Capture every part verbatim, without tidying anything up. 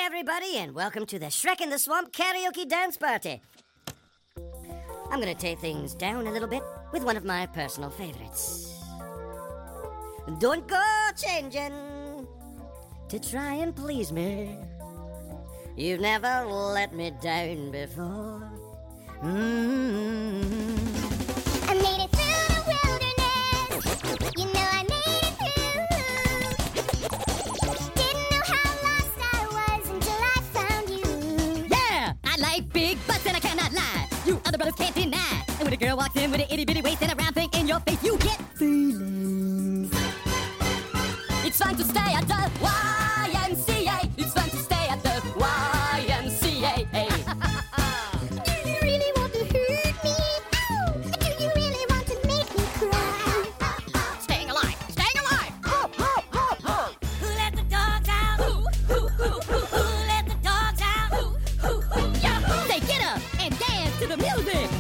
everybody, and welcome to the Shrek in the Swamp karaoke dance party. I'm gonna take things down a little bit with one of my personal favorites. Don't go changing to try and please me. You've never let me down before. Mm-hmm. I made it through the wilderness. You know I made it through. Didn't know how lost I was until I found you. Yeah, I like big butts and I cannot lie. You other brothers can't deny. And when a girl walks in with an itty bitty waist and a round thing in your face, you get feelings. It's fun to stay at the Y M C A. It's fun to stay at the Y M C A. Do you really want to hurt me? Oh, do you really want to make me cry? Staying alive, staying alive. Oh, oh, oh, oh. Who let the dogs out? Who, who, who, who, Who let the dogs out? who, who, who, yeah. Say get up and dance to the music.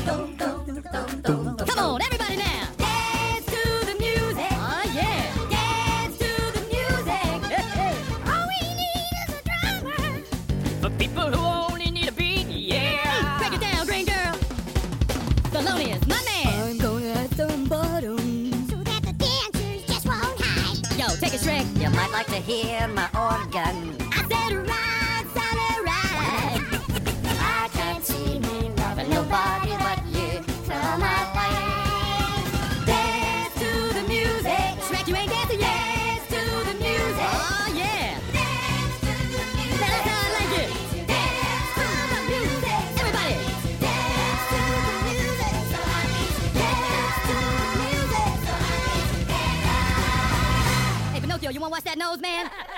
Come on, everybody now. Dance to the music. Oh, yeah. Dance to the music. Hey, hey. All we need is a drummer. For people who only need a beat, yeah. Break it down, green girl. Thelonious, my man. I'm going at some bottom. So that the dancers just won't hide. Yo, take a Shrek. You might like to hear my organ. I said right, solid right. I can't see me loving nobody but you. Come my life. Dance to the music. Shrek, you ain't dancing yet. Dance to the music. Oh, yeah. Dance to the music. That's how I like it. Dance to the music. Everybody. Dance to the music. So I need to dance to the music. So I need to dance. Hey, Pinocchio, you want to watch that nose, man?